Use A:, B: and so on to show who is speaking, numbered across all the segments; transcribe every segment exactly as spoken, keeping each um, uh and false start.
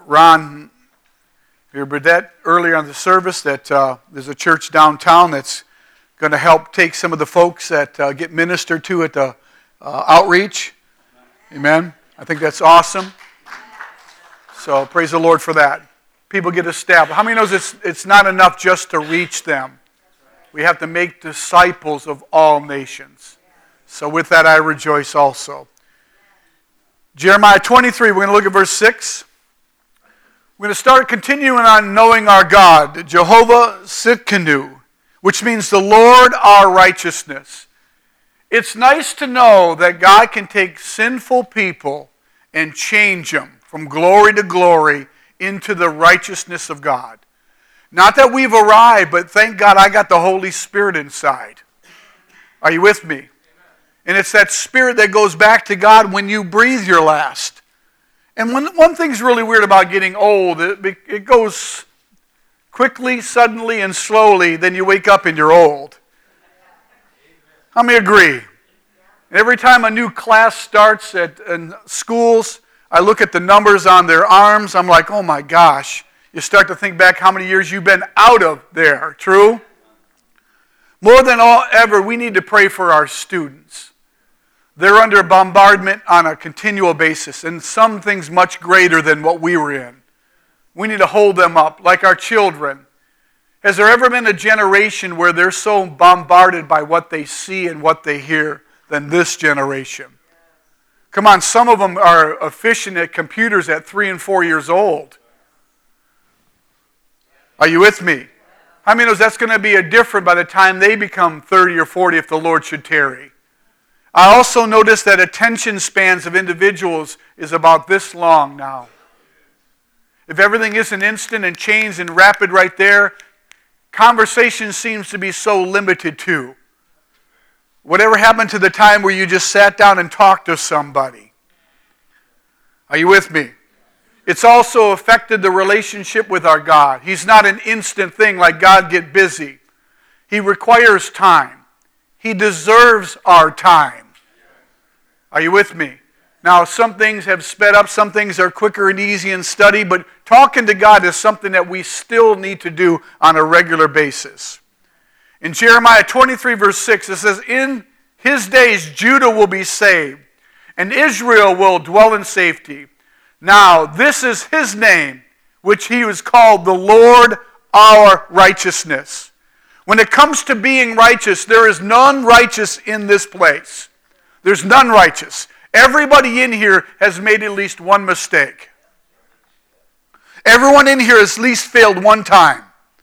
A: Ron here, Burdette, earlier on the service that uh, there's a church downtown that's going to help take some of the folks that uh, get ministered to at the uh, outreach. Amen. I think that's awesome. So praise the Lord for that. People get established. How many knows it's it's not enough just to reach them? We have to make disciples of all nations. So with that, I rejoice also. Jeremiah twenty-three, we're going to look at verse six. We're going to start continuing on knowing our God, Jehovah Tsidkenu, which means the Lord our righteousness. It's nice to know that God can take sinful people and change them from glory to glory into the righteousness of God. Not that we've arrived, but thank God I got the Holy Spirit inside. Are you with me? And it's that spirit that goes back to God when you breathe your last. And one, one thing's really weird about getting old, it, it goes quickly, suddenly, and slowly, then you wake up and you're old. How many agree? And every time a new class starts at in schools, I look at the numbers on their arms, I'm like, oh my gosh. You start to think back how many years you've been out of there. True? More than all ever, we need to pray for our students. They're under bombardment on a continual basis, and some things much greater than what we were in. We need to hold them up, like our children. Has there ever been a generation where they're so bombarded by what they see and what they hear than this generation? Come on, some of them are efficient at computers at three and four years old. Are you with me? How many knows that's going to be a different by the time they become thirty or forty if the Lord should tarry? I also notice that attention spans of individuals is about this long now. If everything isn't instant and changed and rapid right there, conversation seems to be so limited too. Whatever happened to the time where you just sat down and talked to somebody? Are you with me? It's also affected the relationship with our God. He's not an instant thing like God get busy. He requires time. He deserves our time. Are you with me? Now, some things have sped up. Some things are quicker and easy in study. But talking to God is something that we still need to do on a regular basis. In Jeremiah twenty-three, verse six, it says, in his days Judah will be saved, and Israel will dwell in safety. Now, this is his name, which he was called the Lord our righteousness. When it comes to being righteous, there is none righteous in this place. There's none righteous. Everybody in here has made at least one mistake. Everyone in here has at least failed one time.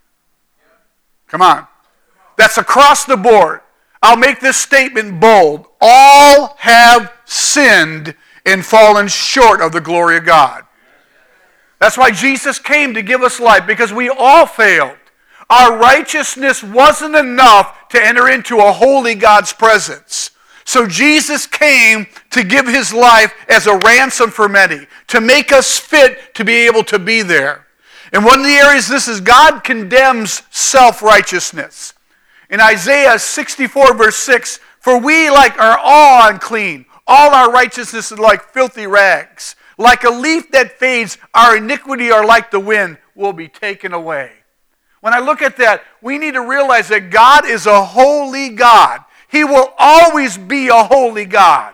A: Come on. That's across the board. I'll make this statement bold. All have sinned and fallen short of the glory of God. That's why Jesus came to give us life, because we all failed. Our righteousness wasn't enough to enter into a holy God's presence. So Jesus came to give his life as a ransom for many, to make us fit to be able to be there. And one of the areas this is, God condemns self-righteousness. In Isaiah sixty-four, verse six, for we like are all unclean. All our righteousness is like filthy rags. Like a leaf that fades, our iniquity are like the wind, will be taken away. When I look at that, we need to realize that God is a holy God. He will always be a holy God.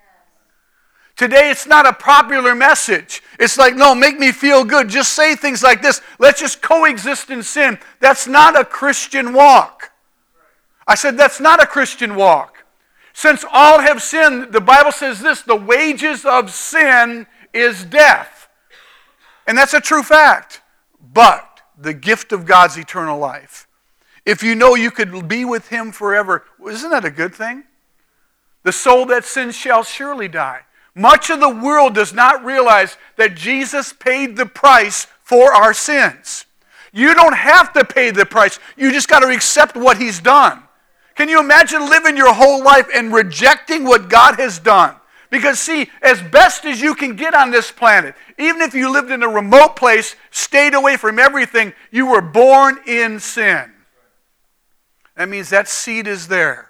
A: Today, it's not a popular message. It's like, no, make me feel good. Just say things like this. Let's just coexist in sin. That's not a Christian walk. I said, that's not a Christian walk. Since all have sinned, the Bible says this, the wages of sin is death. And that's a true fact. But the gift of God's eternal life. If you know you could be with him forever, isn't that a good thing? The soul that sins shall surely die. Much of the world does not realize that Jesus paid the price for our sins. You don't have to pay the price. You just got to accept what he's done. Can you imagine living your whole life and rejecting what God has done? Because see, as best as you can get on this planet, even if you lived in a remote place, stayed away from everything, you were born in sin. That means that seed is there.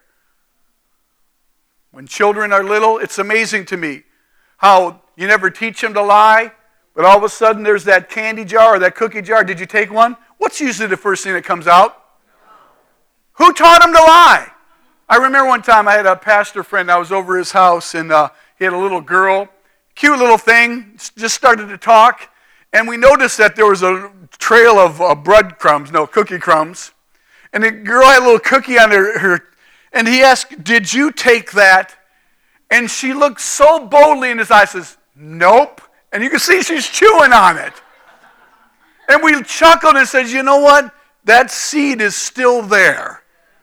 A: When children are little, it's amazing to me how you never teach them to lie. But all of a sudden there's that candy jar or that cookie jar. Did you take one? What's usually the first thing that comes out? Who taught him to lie? I remember one time I had a pastor friend. I was over his house, and uh, he had a little girl, cute little thing, just started to talk. And we noticed that there was a trail of uh, breadcrumbs, no, cookie crumbs. And the girl had a little cookie on her, her, and he asked, "Did you take that?" And she looked so boldly in his eyes, says, "Nope." And you can see she's chewing on it. And we chuckled and said, "You know what? That seed is still there.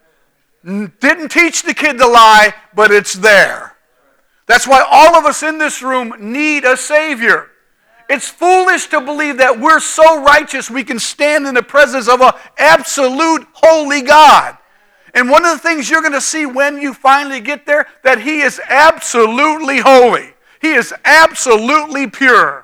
A: Didn't teach the kid to lie, but it's there." That's why all of us in this room need a Savior. It's foolish to believe that we're so righteous we can stand in the presence of an absolute holy God. And one of the things you're going to see when you finally get there, that He is absolutely holy. He is absolutely pure.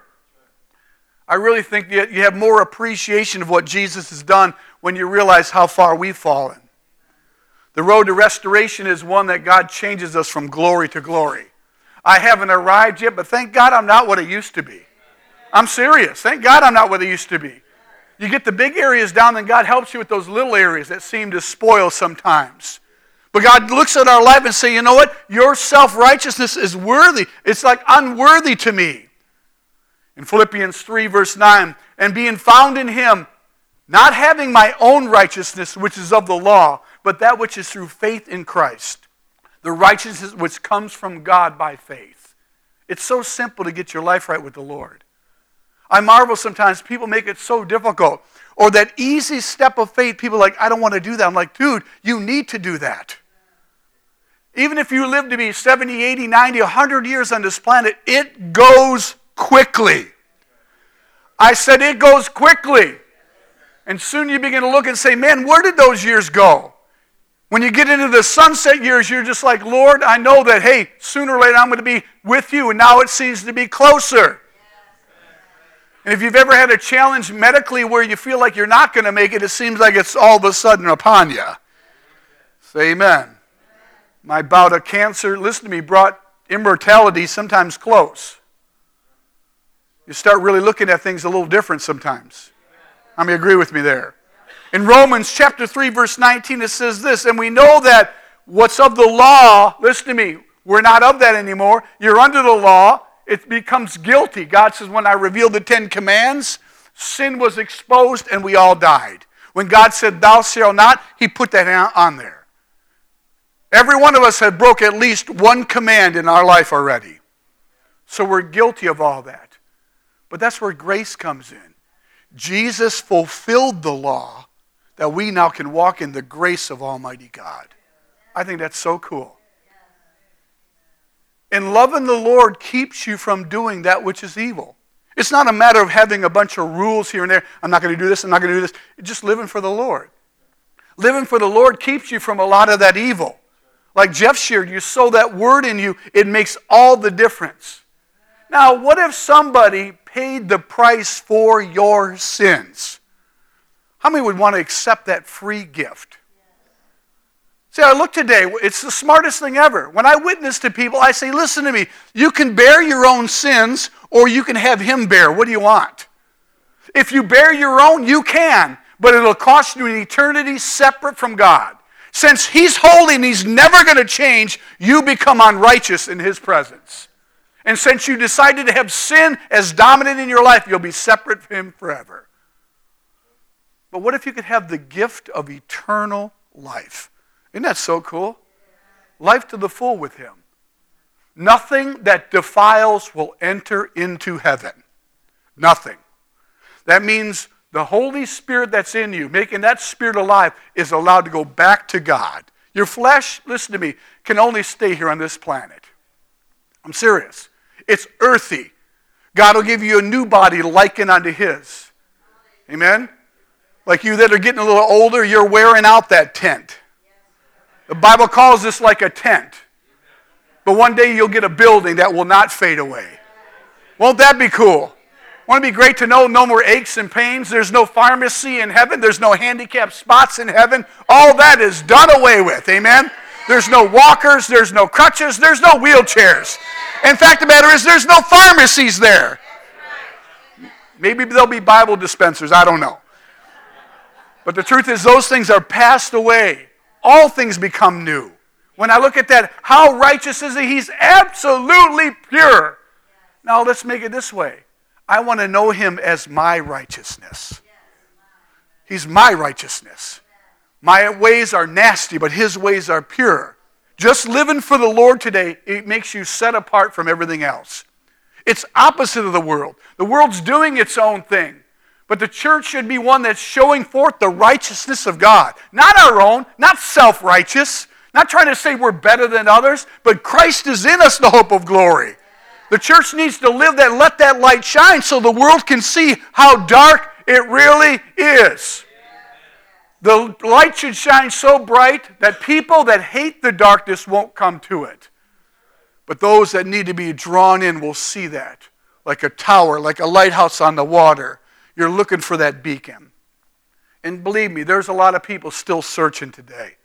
A: I really think that you have more appreciation of what Jesus has done when you realize how far we've fallen. The road to restoration is one that God changes us from glory to glory. I haven't arrived yet, but thank God I'm not what I used to be. I'm serious. Thank God I'm not what I used to be. You get the big areas down, then God helps you with those little areas that seem to spoil sometimes. But God looks at our life and says, "You know what? Your self-righteousness is worthy. It's like unworthy to me." In Philippians three, verse nine, "And being found in Him, not having my own righteousness, which is of the law, but that which is through faith in Christ, the righteousness which comes from God by faith." It's so simple to get your life right with the Lord. I marvel sometimes people make it so difficult. Or that easy step of faith, people are like, "I don't want to do that." I'm like, dude, you need to do that. Even if you live to be seventy, eighty, ninety, one hundred years on this planet, it goes quickly. I said it goes quickly. And soon you begin to look and say, "Man, where did those years go?" When you get into the sunset years, you're just like, "Lord, I know that, hey, sooner or later I'm going to be with you, and now it seems to be closer." And if you've ever had a challenge medically where you feel like you're not going to make it, it seems like it's all of a sudden upon you. Say amen. My bout of cancer, listen to me, brought immortality sometimes close. You start really looking at things a little different sometimes. How many agree with me there? In Romans chapter three, verse nineteen, it says this, "And we know that what's of the law," listen to me, we're not of that anymore. You're under the law. It becomes guilty. God says, when I revealed the Ten Commands, sin was exposed and we all died. When God said, "Thou shalt not," He put that on there. Every one of us had broke at least one command in our life already. So we're guilty of all that. But that's where grace comes in. Jesus fulfilled the law that we now can walk in the grace of Almighty God. I think that's so cool. And loving the Lord keeps you from doing that which is evil. It's not a matter of having a bunch of rules here and there. I'm not going to do this, I'm not going to do this. Just living for the Lord. Living for the Lord keeps you from a lot of that evil. Like Jeff shared, you sow that word in you, it makes all the difference. Now, what if somebody paid the price for your sins? How many would want to accept that free gift? See, I look today, it's the smartest thing ever. When I witness to people, I say, "Listen to me, you can bear your own sins or you can have Him bear. What do you want?" If you bear your own, you can, but it'll cost you an eternity separate from God. Since He's holy and He's never going to change, you become unrighteous in His presence. And since you decided to have sin as dominant in your life, you'll be separate from Him forever. But what if you could have the gift of eternal life? Isn't that so cool? Life to the full with Him. Nothing that defiles will enter into heaven. Nothing. That means the Holy Spirit that's in you, making that spirit alive, is allowed to go back to God. Your flesh, listen to me, can only stay here on this planet. I'm serious. It's earthy. God will give you a new body likened unto His. Amen? Like you that are getting a little older, you're wearing out that tent. The Bible calls this like a tent. But one day you'll get a building that will not fade away. Won't that be cool? Won't it be great to know no more aches and pains? There's no pharmacy in heaven. There's no handicapped spots in heaven. All that is done away with. Amen? There's no walkers. There's no crutches. There's no wheelchairs. In fact, the matter is there's no pharmacies there. Maybe there'll be Bible dispensers. I don't know. But the truth is those things are passed away. All things become new. When I look at that, how righteous is he? He's absolutely pure. Now let's make it this way. I want to know him as my righteousness. He's my righteousness. My ways are nasty, but his ways are pure. Just living for the Lord today, it makes you set apart from everything else. It's opposite of the world. The world's doing its own thing. But the church should be one that's showing forth the righteousness of God. Not our own, not self-righteous, not trying to say we're better than others, but Christ is in us, the hope of glory. The church needs to live that, let that light shine so the world can see how dark it really is. The light should shine so bright that people that hate the darkness won't come to it. But those that need to be drawn in will see that. Like a tower, like a lighthouse on the water. You're looking for that beacon. And believe me, there's a lot of people still searching today.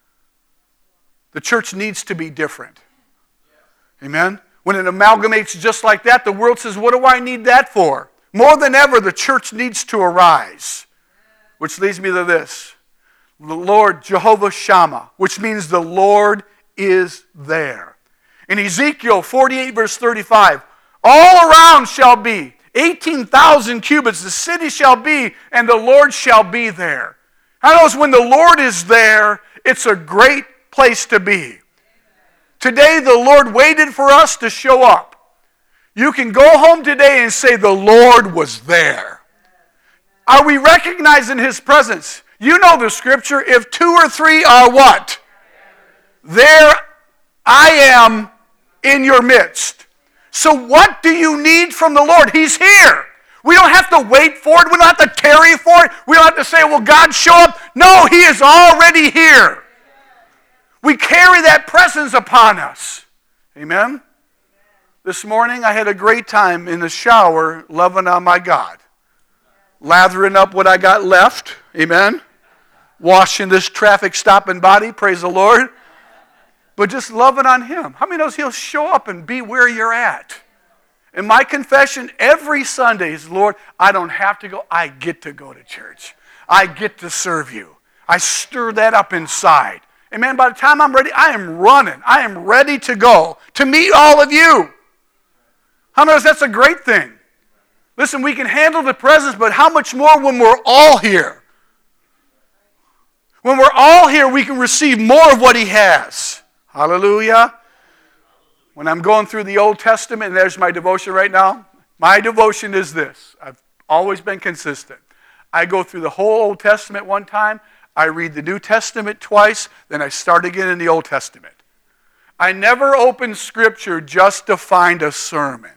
A: The church needs to be different. Amen? When it amalgamates just like that, the world says, what do I need that for? More than ever, the church needs to arise. Which leads me to this. The Lord, Jehovah Shammah, which means the Lord is there. In Ezekiel forty-eight, verse thirty-five, all around shall be eighteen thousand cubits, the city shall be, and the Lord shall be there. I know when the Lord is there, it's a great place to be. Today, the Lord waited for us to show up. You can go home today and say, the Lord was there. Are we recognizing his presence? You know the scripture, if two or three are what? There I am in your midst. So what do you need from the Lord? He's here. We don't have to wait for it. We don't have to tarry for it. We don't have to say, well, God, show up. No, he is already here. We carry that presence upon us. Amen? This morning I had a great time in the shower loving on my God. Lathering up what I got left. Amen? Washing this traffic stopping body. Praise the Lord. But just loving on him. How many knows he'll show up and be where you're at? And my confession every Sunday is, Lord, I don't have to go. I get to go to church. I get to serve you. I stir that up inside. And man, by the time I'm ready, I am running. I am ready to go to meet all of you. How many knows that's a great thing? Listen, we can handle the presence, but how much more when we're all here? When we're all here, we can receive more of what he has. Hallelujah. When I'm going through the Old Testament, and there's my devotion right now, my devotion is this. I've always been consistent. I go through the whole Old Testament one time, I read the New Testament twice, then I start again in the Old Testament. I never open Scripture just to find a sermon.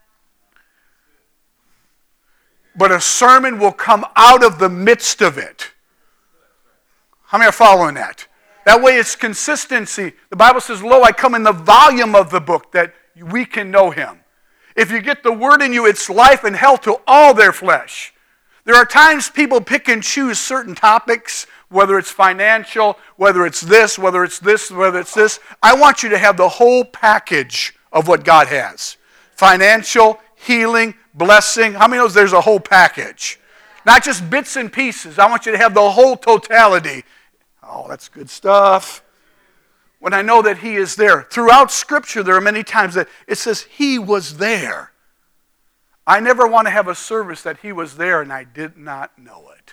A: But a sermon will come out of the midst of it. How many are following that? That way it's consistency. The Bible says, lo, I come in the volume of the book that we can know him. If you get the word in you, it's life and health to all their flesh. There are times people pick and choose certain topics, whether it's financial, whether it's this, whether it's this, whether it's this. I want you to have the whole package of what God has. Financial, healing, blessing. How many knows there's a whole package? Not just bits and pieces. I want you to have the whole totality. Oh, that's good stuff. When I know that he is there. Throughout Scripture, there are many times that it says he was there. I never want to have a service that he was there and I did not know it.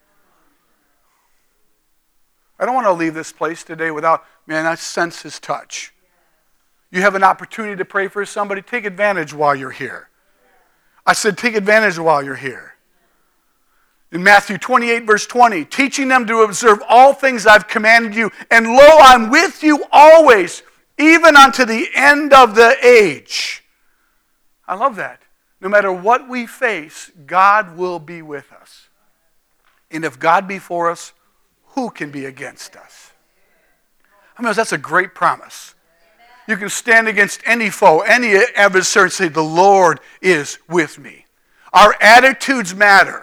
A: I don't want to leave this place today without, man, I sense his touch. You have an opportunity to pray for somebody, take advantage while you're here. I said take advantage while you're here. In Matthew twenty-eight, verse twenty, teaching them to observe all things I've commanded you, and lo, I'm with you always, even unto the end of the age. I love that. No matter what we face, God will be with us. And if God be for us, who can be against us? I mean, that's a great promise. You can stand against any foe, any adversary, and say, the Lord is with me. Our attitudes matter.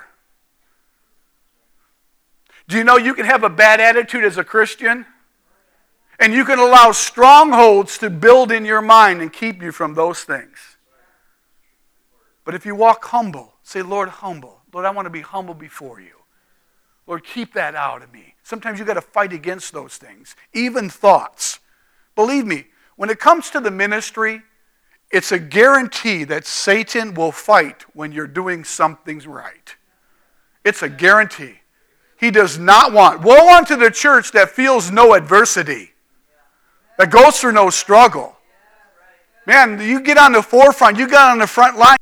A: Do you know you can have a bad attitude as a Christian? And you can allow strongholds to build in your mind and keep you from those things. But if you walk humble, Say, Lord, humble. Lord, I want to be humble before you. Lord, keep that out of me. Sometimes you've got to fight against those things. Even thoughts. Believe me, when it comes to the ministry, it's a guarantee that Satan will fight when you're doing something right. It's a guarantee. He does not want. Woe unto the church that feels no adversity, that goes through no struggle. Man, you get on the forefront, you get on the front line.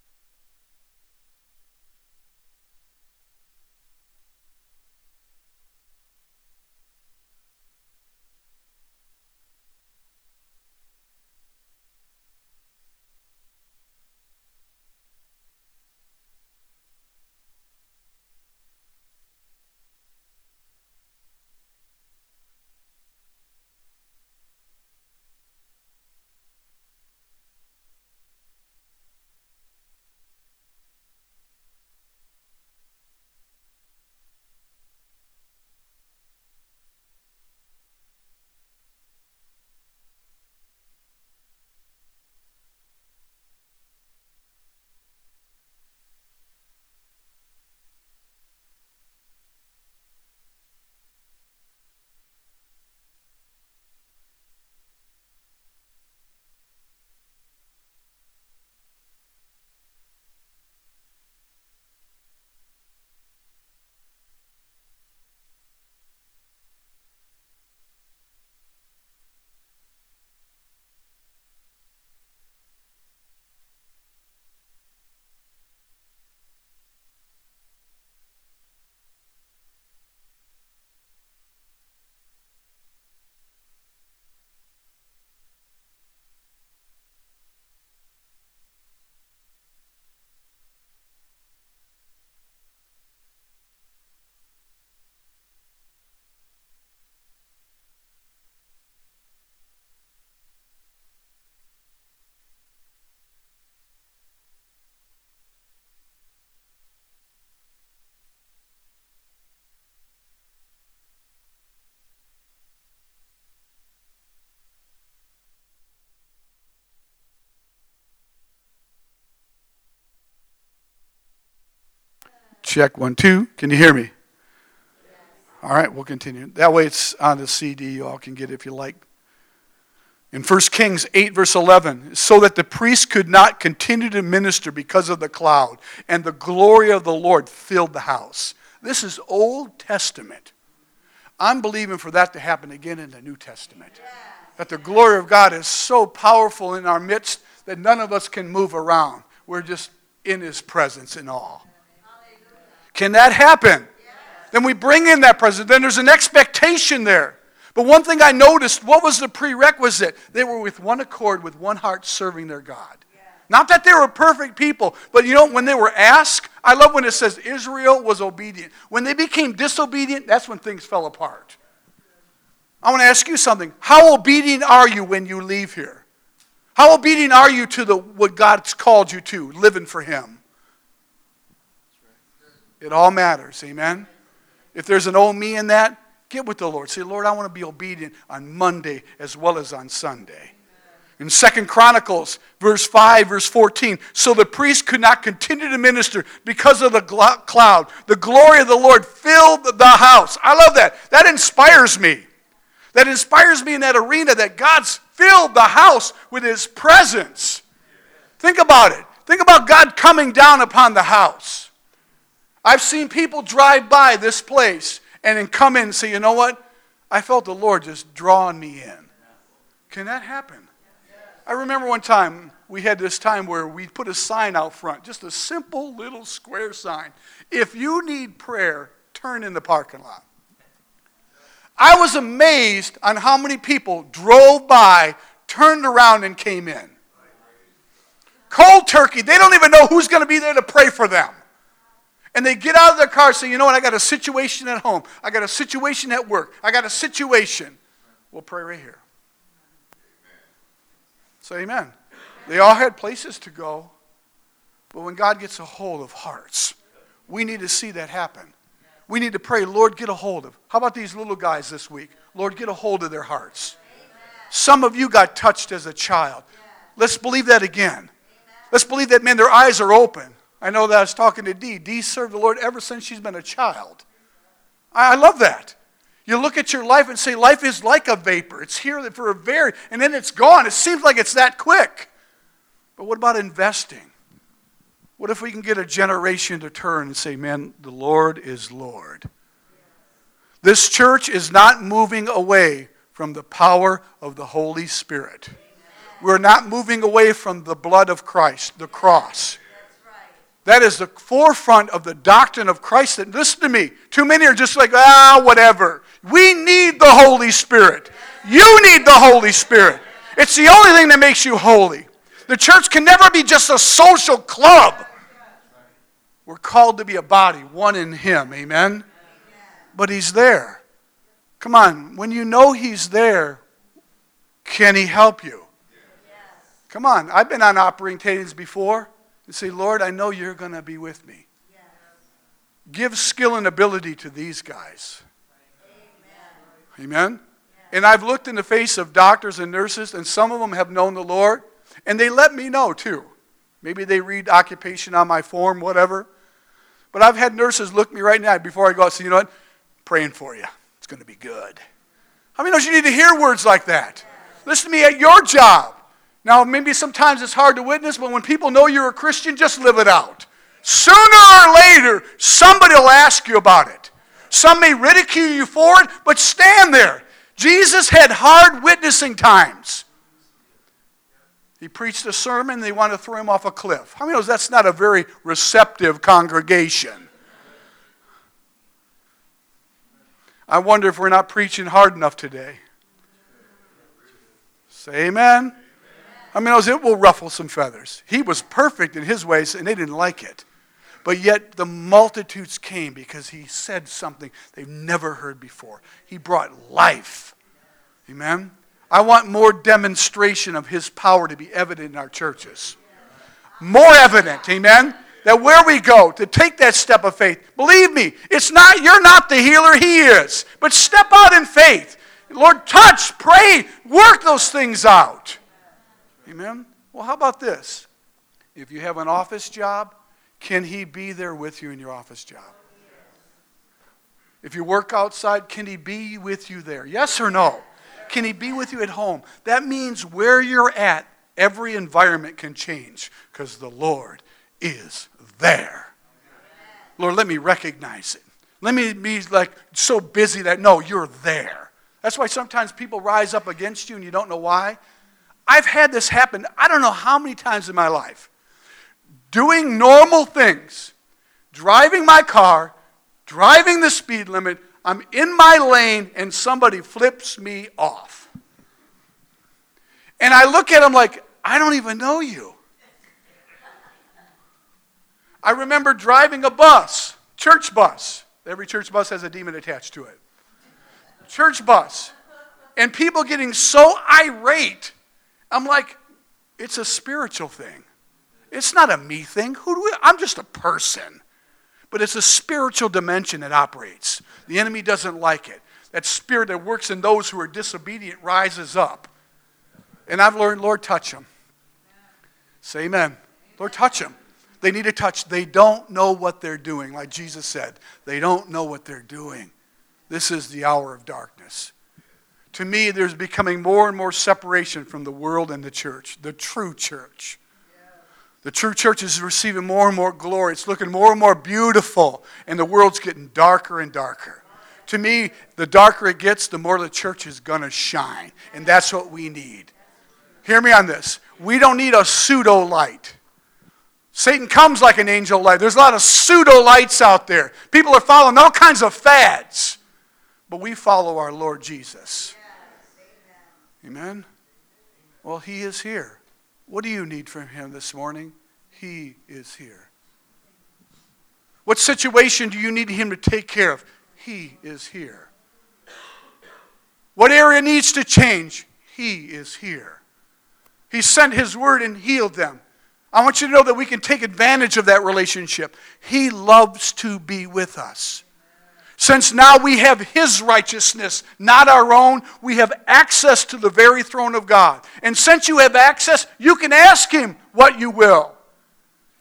A: Check one, two. Can you hear me? All right, we'll continue. That way it's on the C D. You all can get it if you like. In First Kings eight, verse eleven, so that the priest could not continue to minister because of the cloud, and the glory of the Lord filled the house. This is Old Testament. I'm believing for that to happen again in the New Testament. That the glory of God is so powerful in our midst that none of us can move around. We're just in His presence in awe. Can that happen? Yes. Then we bring in that presence. Then there's an expectation there. But one thing I noticed, what was the prerequisite? They were with one accord, with one heart, serving their God. Yes. Not that they were perfect people, but you know, when they were asked, I love when it says Israel was obedient. When they became disobedient, that's when things fell apart. I want to ask you something. How obedient are you when you leave here? How obedient are you to the what God's called you to, living for Him? It all matters, amen? If there's an old me in that, get with the Lord. Say, Lord, I want to be obedient on Monday as well as on Sunday. In Second Chronicles, verse five, verse fourteen, so the priest could not continue to minister because of the cloud. The glory of the Lord filled the house. I love that. That inspires me. That inspires me in that arena that God's filled the house with His presence. Think about it. Think about God coming down upon the house. I've seen people drive by this place and then come in and say, you know what? I felt the Lord just drawing me in. Can that happen? I remember one time, we had this time where we put a sign out front, just a simple little square sign. If you need prayer, turn in the parking lot. I was amazed on how many people drove by, turned around, and came in. Cold turkey. They don't even know who's going to be there to pray for them. And they get out of their car and say, you know what, I got a situation at home. I got a situation at work. I got a situation. We'll pray right here. Say amen. They all had places to go. But when God gets a hold of hearts, we need to see that happen. We need to pray, Lord, get a hold of. How about these little guys this week? Lord, get a hold of their hearts. Some of you got touched as a child. Let's believe that again. Let's believe that, man, their eyes are open. I know that I was talking to Dee. Dee served the Lord ever since she's been a child. I, I love that. You look at your life and say, life is like a vapor. It's here for a very, and then it's gone. It seems like it's that quick. But what about investing? What if we can get a generation to turn and say, man, the Lord is Lord. This church is not moving away from the power of the Holy Spirit. We're not moving away from the blood of Christ, the cross. That is the forefront of the doctrine of Christ. That, listen to me, too many are just like, ah, whatever. We need the Holy Spirit. You need the Holy Spirit. It's the only thing that makes you holy. The church can never be just a social club. We're called to be a body, one in Him, amen? But He's there. Come on, when you know He's there, can He help you? Come on, I've been on operating tables before. And say, Lord, I know You're going to be with me. Yes. Give skill and ability to these guys. Amen? Amen? Yes. And I've looked in the face of doctors and nurses, and some of them have known the Lord, and they let me know too. Maybe they read occupation on my form, whatever. But I've had nurses look me right now before I go out and say, you know what? Praying for you. It's going to be good. How many knows you need to hear words like that? Yes. Listen to me at your job. Now, maybe sometimes it's hard to witness, but when people know you're a Christian, just live it out. Sooner or later, somebody will ask you about it. Some may ridicule you for it, but stand there. Jesus had hard witnessing times. He preached a sermon, they wanted to throw him off a cliff. How many knows that's not a very receptive congregation? I wonder if we're not preaching hard enough today. Say amen. I mean, it will ruffle some feathers. He was perfect in His ways, and they didn't like it. But yet the multitudes came because He said something they've never heard before. He brought life. Amen? I want more demonstration of His power to be evident in our churches. More evident, amen? That where we go, to take that step of faith. Believe me, it's not, you're not the healer, He is. But step out in faith. Lord, touch, pray, work those things out. Amen? Well, how about this? If you have an office job, can He be there with you in your office job? If you work outside, can He be with you there? Yes or no? Can He be with you at home? That means where you're at, every environment can change because the Lord is there. Lord, let me recognize it. Let me be like so busy that, no, you're there. That's why sometimes people rise up against you and you don't know why. I've had this happen, I don't know how many times in my life. Doing normal things, driving my car, driving the speed limit, I'm in my lane and somebody flips me off. And I look at them like, I don't even know you. I remember driving a bus, church bus. Every church bus has a demon attached to it. Church bus. And people getting so irate. I'm like, it's a spiritual thing. It's not a me thing. Who do we, I'm just a person. But it's a spiritual dimension that operates. The enemy doesn't like it. That spirit that works in those who are disobedient rises up. And I've learned, Lord, touch them. Say amen. Lord, touch them. They need a touch. They don't know what they're doing. Like Jesus said, they don't know what they're doing. This is the hour of darkness. To me, there's becoming more and more separation from the world and the church, the true church. The true church is receiving more and more glory. It's looking more and more beautiful, and the world's getting darker and darker. To me, the darker it gets, the more the church is going to shine, and that's what we need. Hear me on this. We don't need a pseudo light. Satan comes like an angel light. There's a lot of pseudo lights out there. People are following all kinds of fads, but we follow our Lord Jesus. Amen? Well, He is here. What do you need from Him this morning? He is here. What situation do you need Him to take care of? He is here. What area needs to change? He is here. He sent His word and healed them. I want you to know that we can take advantage of that relationship. He loves to be with us. Since now we have His righteousness, not our own, we have access to the very throne of God. And since you have access, you can ask Him what you will.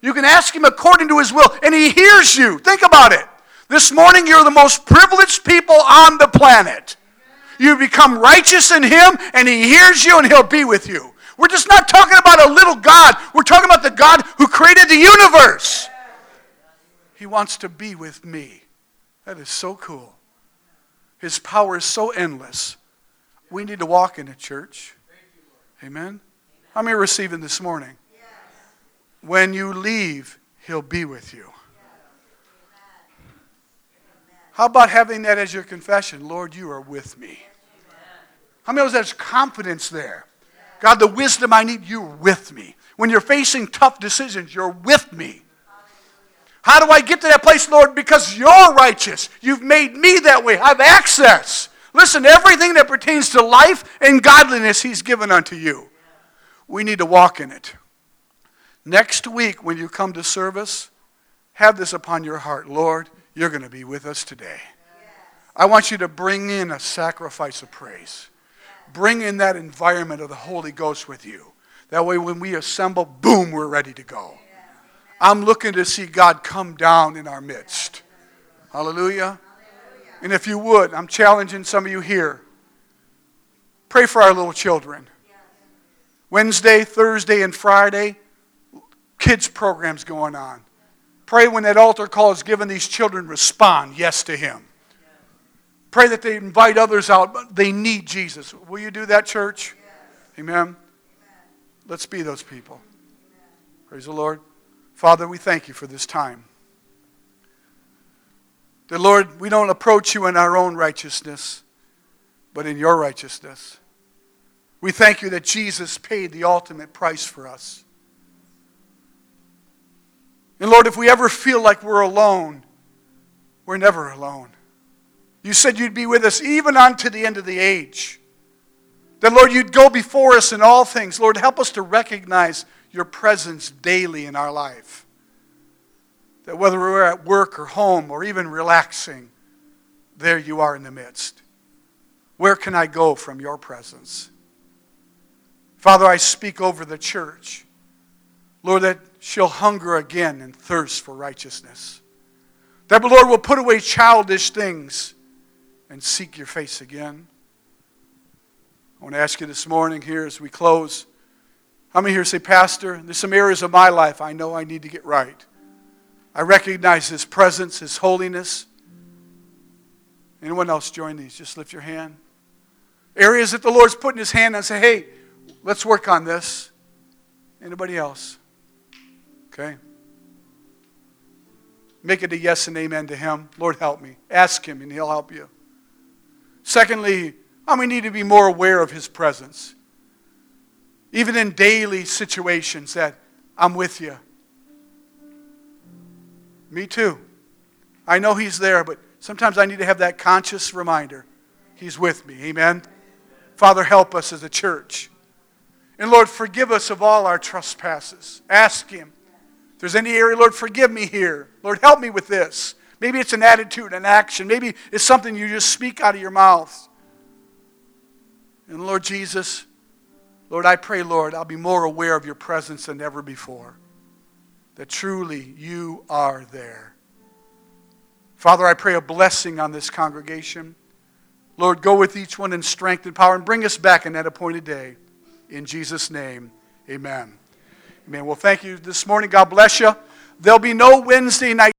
A: You can ask him according to his will, and he hears you. Think about it. This morning, you're the most privileged people on the planet. You become righteous in him, and he hears you, and he'll be with you. We're just not talking about a little God. We're talking about the God who created the universe. He wants to be with me. That is so cool. His power is so endless. We need to walk in it, church. Amen? How many are receiving this morning? When you leave, he'll be with you. How about having that as your confession? Lord, you are with me. How many of us there's confidence there? God, the wisdom I need, you're with me. When you're facing tough decisions, you're with me. How do I get to that place, Lord? Because you're righteous. You've made me that way. I have access. Listen, everything that pertains to life and godliness, he's given unto you. We need to walk in it. Next week, when you come to service, have this upon your heart. Lord, you're going to be with us today. I want you to bring in a sacrifice of praise. Bring in that environment of the Holy Ghost with you. That way when we assemble, boom, we're ready to go. I'm looking to see God come down in our midst. Hallelujah. And if you would, I'm challenging some of you here. Pray for our little children. Wednesday, Thursday, and Friday, kids programs going on. Pray when that altar call is given, these children respond yes to him. Pray that they invite others out, but they need Jesus. Will you do that, church? Yes. Amen? Amen. Let's be those people. Amen. Praise the Lord. Father, we thank you for this time. That, Lord, we don't approach you in our own righteousness, but in your righteousness. We thank you that Jesus paid the ultimate price for us. And Lord, if we ever feel like we're alone, we're never alone. You said you'd be with us even unto the end of the age. That, Lord, you'd go before us in all things. Lord, help us to recognize your presence daily in our life. That whether we're at work or home or even relaxing, there you are in the midst. Where can I go from your presence? Father, I speak over the church. Lord, that she'll hunger again and thirst for righteousness. That, Lord, will put away childish things and seek your face again. I want to ask you this morning here as we close. How many here say, Pastor, there's some areas of my life I know I need to get right. I recognize his presence, his holiness. Anyone else join these? Just lift your hand. Areas that the Lord's putting his hand on and say, hey, let's work on this. Anybody else? Okay. Make it a yes and amen to him. Lord, help me. Ask him and he'll help you. Secondly, how many need to be more aware of his presence? Even in daily situations that I'm with you. Me too. I know he's there, but sometimes I need to have that conscious reminder. He's with me. Amen? Father, help us as a church. And Lord, forgive us of all our trespasses. Ask him. If there's any area, Lord, forgive me here. Lord, help me with this. Maybe it's an attitude, an action. Maybe it's something you just speak out of your mouth. And Lord Jesus, Lord, I pray, Lord, I'll be more aware of your presence than ever before. That truly you are there. Father, I pray a blessing on this congregation. Lord, go with each one in strength and power and bring us back in that appointed day. In Jesus' name, amen. Amen. Well, thank you this morning. God bless you. There'll be no Wednesday night.